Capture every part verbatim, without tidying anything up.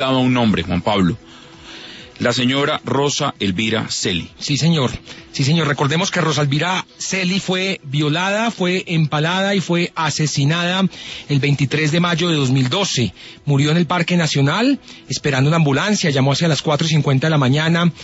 dado un nombre, Juan Pablo. La señora Rosa Elvira Celi. Sí, señor. Sí, señor. Recordemos que Rosa Elvira Celi fue violada, fue empalada y fue asesinada el veintitrés de mayo de dos mil doce. Murió en el Parque Nacional esperando una ambulancia. Llamó hacia las cuatro y cincuenta de la mañana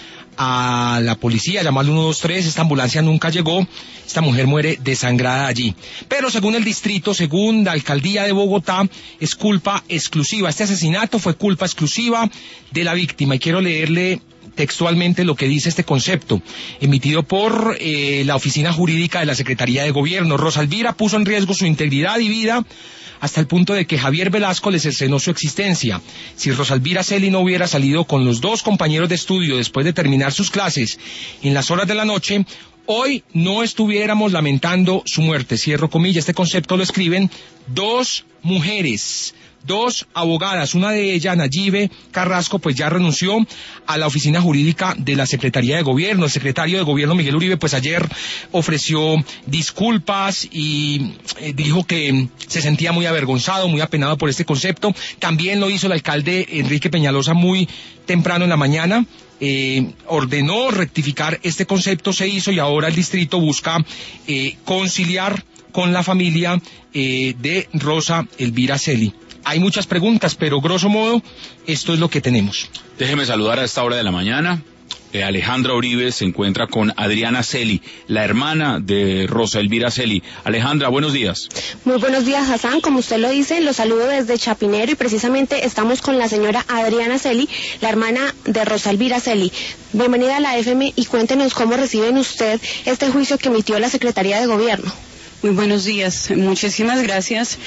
a la policía, llamó al uno dos tres. Esta ambulancia nunca llegó. Esta mujer muere desangrada allí. Pero según el distrito, según la alcaldía de Bogotá, es culpa exclusiva. Este asesinato fue culpa exclusiva de la víctima. Y quiero leerle textualmente lo que dice este concepto, emitido por eh, la Oficina Jurídica de la Secretaría de Gobierno. Rosa Elvira puso en riesgo su integridad y vida hasta el punto de que Javier Velasco le cercenó su existencia. Si Rosa Elvira Celi no hubiera salido con los dos compañeros de estudio después de terminar sus clases en las horas de la noche, hoy no estuviéramos lamentando su muerte. Cierro comillas. Este concepto lo escriben dos mujeres, dos abogadas. Una de ellas, Nayibe Carrasco, pues ya renunció a la oficina jurídica de la Secretaría de Gobierno. El secretario de Gobierno, Miguel Uribe, pues ayer ofreció disculpas y eh, dijo que se sentía muy avergonzado, muy apenado por este concepto. También lo hizo el alcalde Enrique Peñalosa muy temprano en la mañana. Eh, ordenó rectificar este concepto, se hizo, y ahora el distrito busca eh, conciliar con la familia eh, de Rosa Elvira Celi. Hay muchas preguntas, pero grosso modo, esto es lo que tenemos. Déjeme saludar a esta hora de la mañana. Eh, Alejandra Uribe se encuentra con Adriana Celi, la hermana de Rosa Elvira Celi. Alejandra, buenos días. Muy buenos días, Hassan. Como usted lo dice, lo saludo desde Chapinero y precisamente estamos con la señora Adriana Celi, la hermana de Rosa Elvira Celi. Bienvenida a la F M y cuéntenos cómo reciben usted este juicio que emitió la Secretaría de Gobierno. Muy buenos días, muchísimas gracias.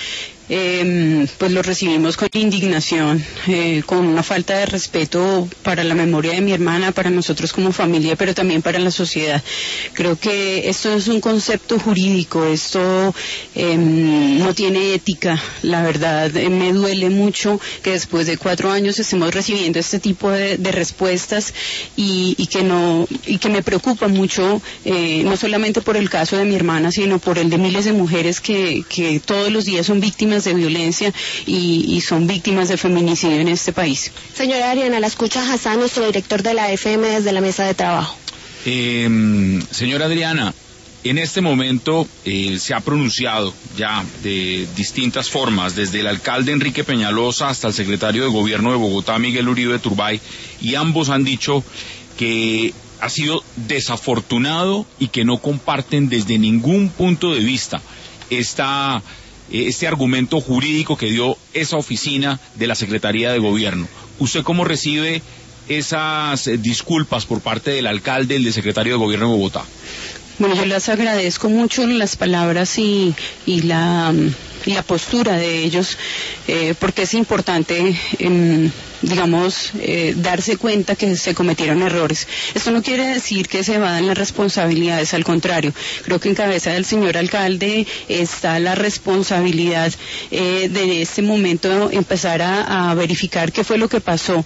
Eh, pues lo recibimos con indignación, eh, con una falta de respeto para la memoria de mi hermana, para nosotros como familia, pero también para la sociedad. Creo que esto es un concepto jurídico, esto eh, no tiene ética. La verdad, eh, me duele mucho que después de cuatro años estemos recibiendo este tipo de, de respuestas y, y que no y que me preocupa mucho, eh, no solamente por el caso de mi hermana, sino por el de miles de mujeres que, que todos los días son víctimas de violencia y, y son víctimas de feminicidio en este país. Señora Ariana, la escucha Hassan, nuestro director de la F M desde la mesa de trabajo. Eh, señora Adriana, en este momento eh, se ha pronunciado ya de distintas formas, desde el alcalde Enrique Peñalosa hasta el secretario de Gobierno de Bogotá, Miguel Uribe Turbay, y ambos han dicho que ha sido desafortunado y que no comparten desde ningún punto de vista esta este argumento jurídico que dio esa oficina de la Secretaría de Gobierno. ¿Usted cómo recibe esas disculpas por parte del alcalde y del secretario de Gobierno de Bogotá? Bueno, yo les agradezco mucho las palabras y, y la, y la postura de ellos, eh, porque es importante, eh, digamos, eh, darse cuenta que se cometieron errores. Esto no quiere decir que se evadan las responsabilidades, al contrario. Creo que en cabeza del señor alcalde está la responsabilidad eh, de este momento empezar a, a verificar qué fue lo que pasó.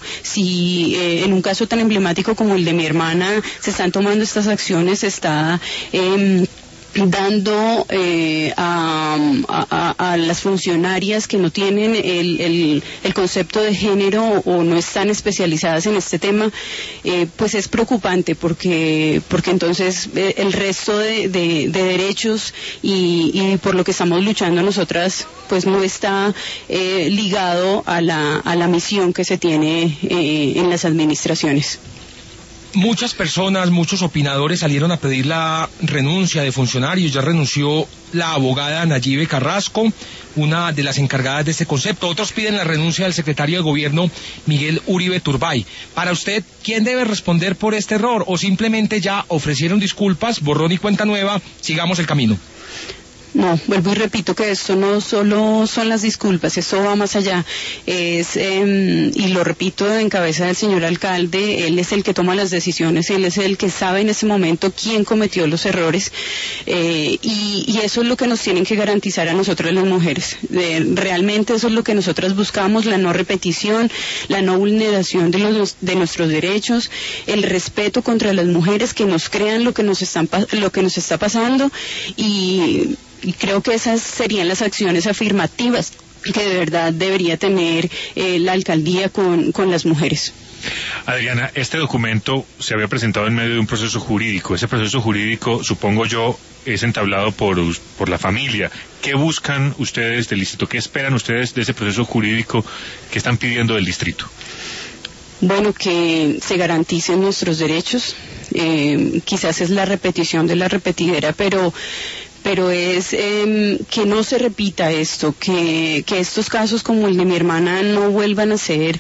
Si eh, en un caso tan emblemático como el de mi hermana se están tomando estas acciones, se está Eh, dando eh, a, a, a las funcionarias que no tienen el, el, el concepto de género o no están especializadas en este tema, eh, pues es preocupante porque porque entonces eh, el resto de, de, de derechos y, y por lo que estamos luchando nosotras pues no está eh, ligado a la, a la misión que se tiene eh, en las administraciones. Muchas personas, muchos opinadores salieron a pedir la renuncia de funcionarios. Ya renunció la abogada Nayibe Carrasco, una de las encargadas de este concepto. Otros piden la renuncia del secretario de Gobierno, Miguel Uribe Turbay. Para usted, ¿quién debe responder por este error? ¿O simplemente ya ofrecieron disculpas, borrón y cuenta nueva, sigamos el camino? No, vuelvo y repito que esto no solo son las disculpas, esto va más allá. Es, eh, y lo repito en cabeza del señor alcalde, él es el que toma las decisiones, él es el que sabe en ese momento quién cometió los errores, eh, y, y eso es lo que nos tienen que garantizar a nosotros las mujeres. Eh, realmente eso es lo que nosotras buscamos, la no repetición, la no vulneración de, los, de nuestros derechos, el respeto contra las mujeres que nos crean lo que nos, están, lo que nos está pasando, y... Y creo que esas serían las acciones afirmativas que de verdad debería tener eh, la alcaldía con, con las mujeres. Adriana, este documento se había presentado en medio de un proceso jurídico. Ese proceso jurídico, supongo yo, es entablado por, por la familia. ¿Qué buscan ustedes del distrito? ¿Qué esperan ustedes de ese proceso jurídico que están pidiendo del distrito? Bueno, que se garanticen nuestros derechos. Eh, quizás es la repetición de la repetidera, pero... pero es eh, que no se repita esto, que, que estos casos como el de mi hermana no vuelvan a ser,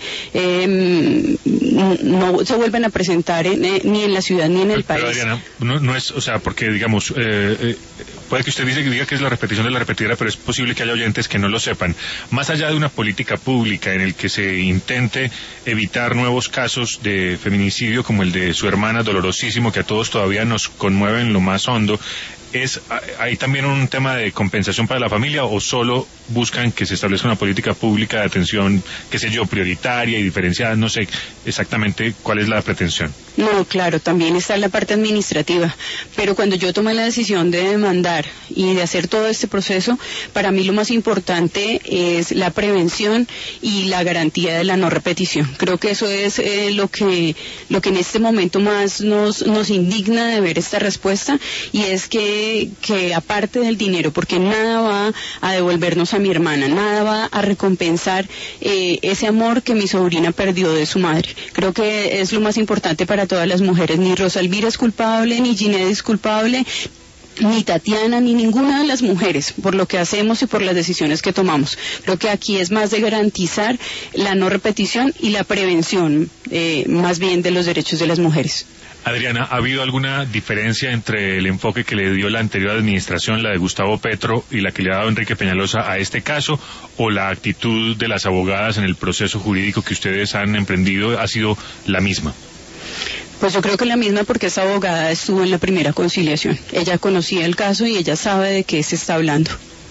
eh, no, no se vuelvan a presentar en, eh, ni en la ciudad ni en el pero, país. Pero Adriana, no, no es, o sea, porque digamos, eh, eh, puede que usted dice que diga que es la repetición de la repetidera, pero es posible que haya oyentes que no lo sepan. Más allá de una política pública en el que se intente evitar nuevos casos de feminicidio como el de su hermana, dolorosísimo, que a todos todavía nos conmueve en lo más hondo, ¿es, ¿hay también un tema de compensación para la familia o solo buscan que se establezca una política pública de atención, qué sé yo, prioritaria y diferenciada? No sé exactamente cuál es la pretensión. No, claro, también está la parte administrativa, pero cuando yo tomé la decisión de demandar y de hacer todo este proceso, para mí lo más importante es la prevención y la garantía de la no repetición. Creo que eso es eh, lo que lo que en este momento más nos nos indigna de ver esta respuesta, y es que que aparte del dinero, porque nada va a devolvernos a mi hermana, nada va a recompensar eh, ese amor que mi sobrina perdió de su madre. Creo que es lo más importante para todas las mujeres. Ni Rosa Elvira es culpable, ni Ginette es culpable, ni Tatiana, ni ninguna de las mujeres, por lo que hacemos y por las decisiones que tomamos. Creo que aquí es más de garantizar la no repetición y la prevención, eh, más bien, de los derechos de las mujeres. Adriana, ¿ha habido alguna diferencia entre el enfoque que le dio la anterior administración, la de Gustavo Petro, y la que le ha dado Enrique Peñalosa a este caso, o la actitud de las abogadas en el proceso jurídico que ustedes han emprendido ha sido la misma? Pues yo creo que la misma, porque esa abogada estuvo en la primera conciliación. Ella conocía el caso y ella sabe de qué se está hablando.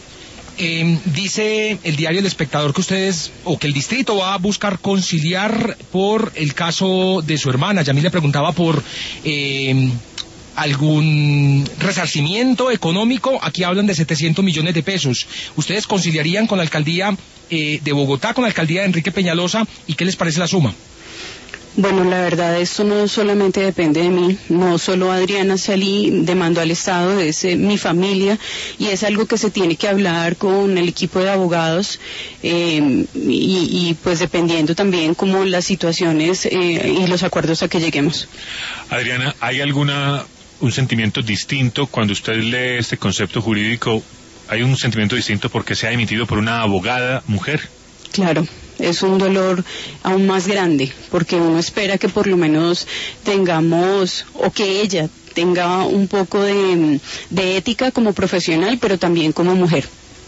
Eh, dice el diario El Espectador que ustedes, o que el distrito va a buscar conciliar por el caso de su hermana. Yamil le preguntaba por eh, algún resarcimiento económico. Aquí hablan de setecientos millones de pesos. ¿Ustedes conciliarían con la alcaldía eh, de Bogotá, con la alcaldía de Enrique Peñalosa? ¿Y qué les parece la suma? Bueno, la verdad, esto no solamente depende de mí, no solo Adriana Celi demandó al Estado, es eh, mi familia, y es algo que se tiene que hablar con el equipo de abogados, eh, y, y pues dependiendo también como las situaciones eh, y los acuerdos a que lleguemos. Adriana, ¿hay alguna un sentimiento distinto cuando usted lee este concepto jurídico? ¿Hay un sentimiento distinto porque se ha emitido por una abogada mujer? Claro. Es un dolor aún más grande, porque uno espera que por lo menos tengamos, o que ella tenga un poco de, de ética como profesional, pero también como mujer.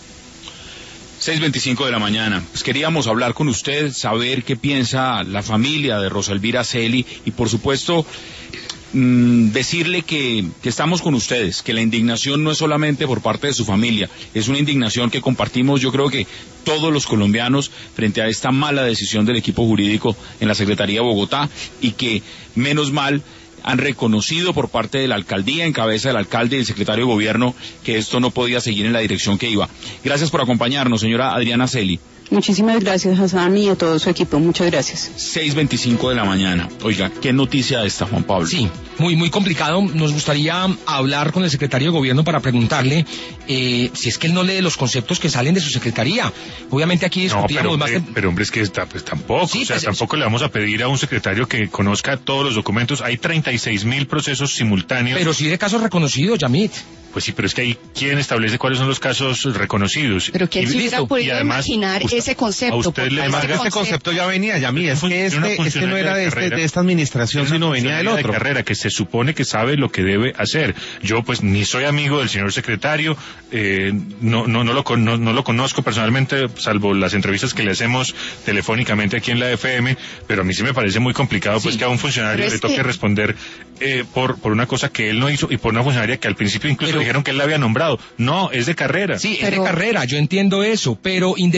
seis veinticinco de la mañana. Pues queríamos hablar con usted, saber qué piensa la familia de Rosa Elvira Celi y, por supuesto, mmm, decirle que, que estamos con ustedes, que la indignación no es solamente por parte de su familia, es una indignación que compartimos, yo creo que todos los colombianos, frente a esta mala decisión del equipo jurídico en la Secretaría de Bogotá, y que, menos mal, han reconocido por parte de la alcaldía, en cabeza del alcalde y del secretario de gobierno, que esto no podía seguir en la dirección que iba. Gracias por acompañarnos, señora Adriana Celi. Muchísimas gracias, Hassan, y a todo su equipo. Muchas gracias. seis veinticinco de la mañana. Oiga, ¿qué noticia esta, Juan Pablo? Sí, muy muy complicado. Nos gustaría hablar con el secretario de gobierno para preguntarle eh, si es que él no lee los conceptos que salen de su secretaría. Obviamente aquí discutíamos no, pero, más hombre, de... pero hombre, es que está, pues tampoco, sí, o sea, pues, tampoco le vamos a pedir a un secretario que conozca todos los documentos. Hay treinta y seis mil procesos simultáneos. Pero sí de casos reconocidos, Yamit. Pues sí, pero es que hay quien establece cuáles son los casos reconocidos. Pero ¿quién se hubiera podido además, imaginar usted, ese concepto? A usted le además, este concepto ya venía, ya mí, es que este, este no era de, este, de esta administración, sino venía del otro. De carrera, que se supone que sabe lo que debe hacer. Yo pues ni soy amigo del señor secretario, eh, no, no, no, lo, no, no lo conozco personalmente, salvo las entrevistas que le hacemos telefónicamente aquí en la F M, pero a mí sí me parece muy complicado pues sí, que a un funcionario le toque que... responder eh, por, por una cosa que él no hizo y por una funcionaria que al principio incluso pero... dijeron que él la había nombrado. No, es de carrera. Sí, pero... es de carrera, yo entiendo eso, pero independiente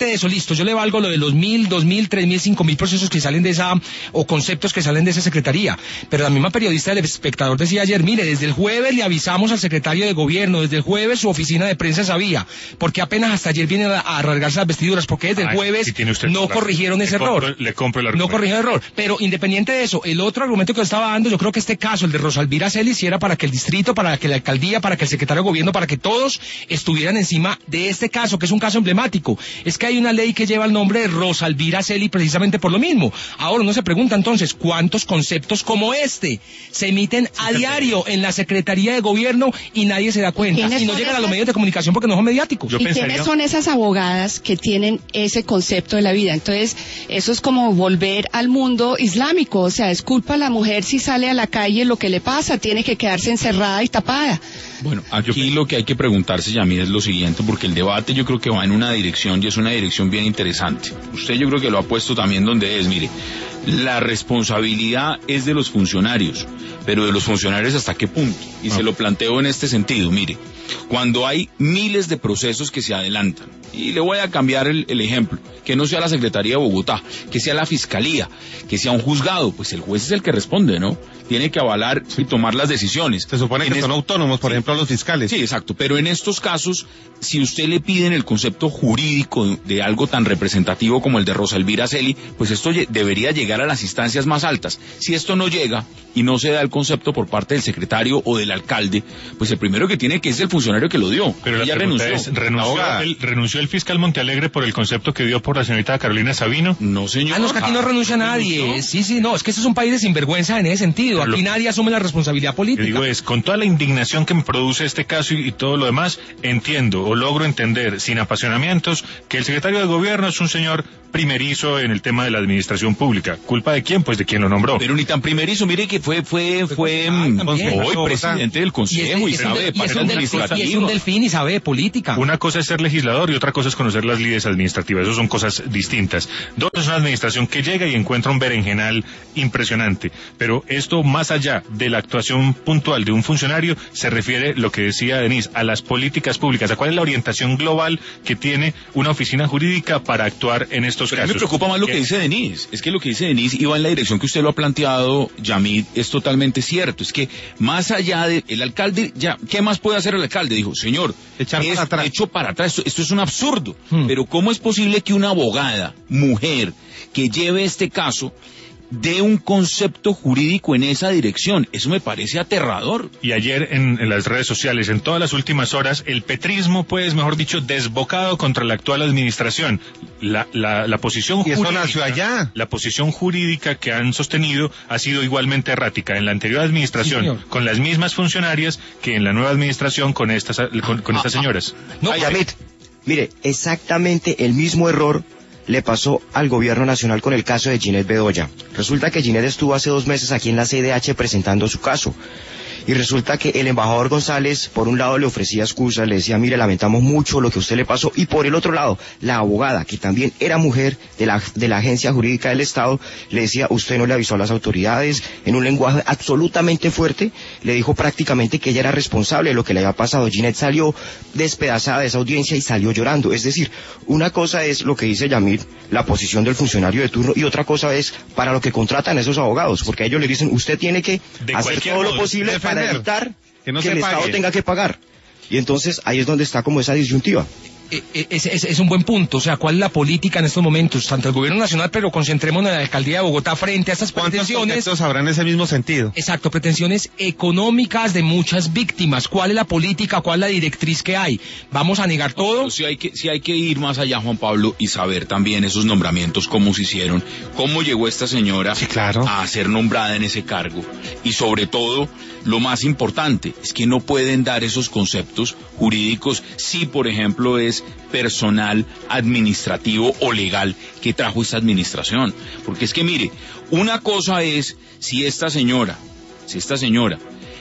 de eso, listo, yo le valgo lo de los mil, dos mil, tres mil, cinco mil procesos que salen de esa, o conceptos que salen de esa secretaría. Pero la misma periodista del Espectador decía ayer, mire, desde el jueves le avisamos al secretario de gobierno, desde el jueves su oficina de prensa sabía, porque apenas hasta ayer vienen a, a rasgarse las vestiduras, porque desde el jueves Ay, sí no razón. corrigieron ese le compro, error. Le compro el argumento. No corrigieron el error. Pero independiente de eso, el otro argumento que yo estaba dando, yo creo que este caso, el de Rosalvira Celi, si era para que el distrito, para que la alcaldía, para que el secretario de gobierno, para que todos estuvieran encima de este caso, que es un caso emblemático. Es que hay una ley que lleva el nombre de Rosalvira Celi precisamente por lo mismo. Ahora uno se pregunta entonces, ¿cuántos conceptos como este se emiten a diario en la Secretaría de Gobierno y nadie se da cuenta? Y no llegan a los medios de comunicación porque no son mediáticos. Yo ¿Y pensaría... quiénes son esas abogadas que tienen ese concepto de la vida? Entonces, eso es como volver al mundo islámico, o sea, es culpa a la mujer si sale a la calle lo que le pasa, tiene que quedarse encerrada y tapada. Bueno, aquí lo que hay que preguntarse, Yamil, es lo siguiente, porque el debate yo creo que va en una dirección y es una dirección bien interesante. Usted yo creo que lo ha puesto también donde es, mire, la responsabilidad es de los funcionarios, pero de los funcionarios hasta qué punto, y ah. se lo planteo en este sentido, mire, cuando hay miles de procesos que se adelantan, y le voy a cambiar el, el ejemplo, que no sea la Secretaría de Bogotá, que sea la Fiscalía, que sea un juzgado, pues el juez es el que responde, ¿no? Tiene que avalar y tomar las decisiones. Se supone que en son es... autónomos, por sí. ejemplo, los fiscales. Sí, exacto, pero en estos casos, si usted le pide en el concepto jurídico de, de algo tan representativo como el de Rosalvira Celi, pues esto debería llegar a las instancias más altas. Si esto no llega y no se da el concepto por parte del secretario o del alcalde, pues el primero que tiene que es el funcionario que lo dio. Pero ella la renunció. Es, ¿renunció, el, ¿renunció el fiscal Montealegre por el concepto que dio por la señorita Carolina Sabino? No, señor. Ah, no, es que aquí no renuncia ah, nadie. ¿Renunció? Sí, sí, no, es que este es un país de sinvergüenza en ese sentido. Aquí lo, nadie asume la responsabilidad política. Lo que digo es, con toda la indignación que me produce este caso y, y todo lo demás, entiendo o logro entender, sin apasionamientos, que el secretario de gobierno es un señor primerizo en el tema de la administración pública. ¿Culpa de quién? Pues de quien lo nombró. Pero ni tan primerizo, mire que fue fue fue hoy presidente del Consejo y, y, y sabe de parte administrativa. Y es un delfín y sabe de política. Una cosa es ser legislador y otra cosa es conocer las leyes administrativas. Eso son cosas distintas. Dos, es una administración que llega y encuentra un berenjenal impresionante. Pero esto, más allá de la actuación puntual de un funcionario, se refiere, lo que decía Denise, a las políticas públicas. ¿A cuál es la orientación global que tiene una oficina jurídica para actuar en estos Pero casos? Me preocupa más lo que dice Denise. Es que lo que dice Denise iba en la dirección que usted lo ha planteado, Yamid, es totalmente cierto. Es que más allá de el alcalde, ya, ¿qué más puede hacer el alcalde? Dijo, señor, echar es, para atrás. Echo para atrás. Esto, esto es un absurdo. Hmm. Pero ¿cómo es posible que una abogada, mujer, que lleve este caso, dé un concepto jurídico en esa dirección? Eso me parece aterrador. Y ayer en, en las redes sociales, en todas las últimas horas, el petrismo, pues, mejor dicho, desbocado contra la actual administración. La, la, la posición y jurídica, eso nació allá. La posición jurídica que han sostenido ha sido igualmente errática en la anterior administración, sí, con las mismas funcionarias que en la nueva administración con estas, con, con estas señoras. No, Ay, David, mire, exactamente el mismo error le pasó al gobierno nacional con el caso de Ginette Bedoya. Resulta que Ginette estuvo hace dos meses aquí en la C D H presentando su caso. Y resulta que el embajador González, por un lado, le ofrecía excusas, le decía, mire, lamentamos mucho lo que a usted le pasó. Y por el otro lado, la abogada, que también era mujer de la, de la agencia jurídica del Estado, le decía, usted no le avisó a las autoridades, en un lenguaje absolutamente fuerte, le dijo prácticamente que ella era responsable de lo que le había pasado. Ginette salió despedazada de esa audiencia y salió llorando. Es decir, una cosa es lo que dice Yamil, la posición del funcionario de turno, y otra cosa es para lo que contratan esos abogados, porque a ellos les dicen, usted tiene que de hacer todo lo posible defender, para evitar que, no que se el pague. Estado tenga que pagar. Y entonces ahí es donde está como esa disyuntiva. Es, es, es un buen punto, o sea, ¿cuál es la política en estos momentos? Tanto el gobierno nacional, pero concentrémonos en la alcaldía de Bogotá frente a estas pretensiones. ¿Cuántos habrán ese mismo sentido? Exacto, pretensiones económicas de muchas víctimas. ¿Cuál es la política, cuál es la directriz que hay? ¿Vamos a negar todo? No, si hay que, si hay que ir más allá, Juan Pablo, y saber también esos nombramientos, cómo se hicieron, cómo llegó esta señora sí, claro. a ser nombrada en ese cargo. Y sobre todo, lo más importante, es que no pueden dar esos conceptos jurídicos si, por ejemplo, es personal administrativo o legal que trajo esta administración. Porque es que, mire, una cosa es si esta señora, si esta señora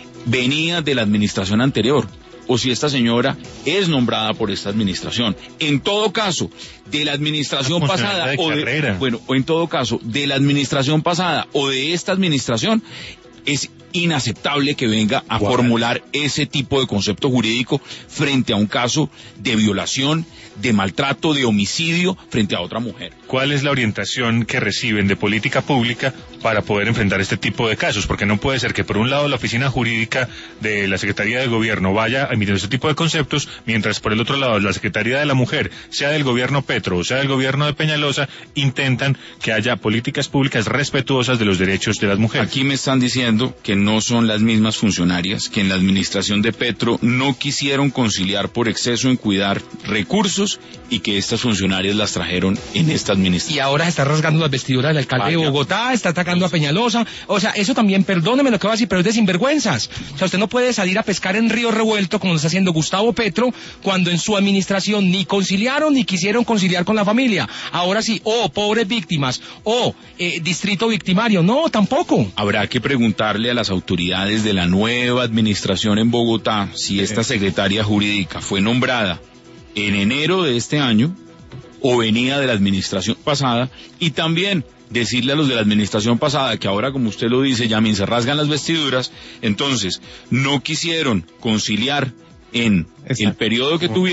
venía de la administración anterior, o si esta señora es nombrada por esta administración. En todo caso, de la administración pasada, de o de, bueno, o en todo caso, de la administración pasada o de esta administración, es inaceptable que venga a wow. formular ese tipo de concepto jurídico frente a un caso de violación, de maltrato, de homicidio frente a otra mujer. ¿Cuál es la orientación que reciben de política pública para poder enfrentar este tipo de casos? Porque no puede ser que por un lado la oficina jurídica de la Secretaría de Gobierno vaya emitiendo este tipo de conceptos, mientras por el otro lado la Secretaría de la Mujer, sea del gobierno Petro o sea del gobierno de Peñalosa, intentan que haya políticas públicas respetuosas de los derechos de las mujeres. Aquí me están diciendo que no son las mismas funcionarias, que en la administración de Petro no quisieron conciliar por exceso en cuidar recursos y que estas funcionarias las trajeron en esta administración. Y ahora está rasgando las vestiduras del alcalde Vaya. de Bogotá, está atacando a Peñalosa. O sea, eso también, perdóneme lo que va a decir, pero es de sinvergüenzas. O sea, usted no puede salir a pescar en río revuelto como lo está haciendo Gustavo Petro, cuando en su administración ni conciliaron ni quisieron conciliar con la familia. Ahora sí, oh, pobres víctimas, oh, eh, distrito victimario. No, tampoco. Habrá que preguntarle a las autoridades de la nueva administración en Bogotá si esta secretaria jurídica fue nombrada en enero de este año o venía de la administración pasada, y también decirle a los de la administración pasada que ahora, como usted lo dice, Yamin, se rasgan las vestiduras, entonces no quisieron conciliar en Exacto. el periodo que tuvieron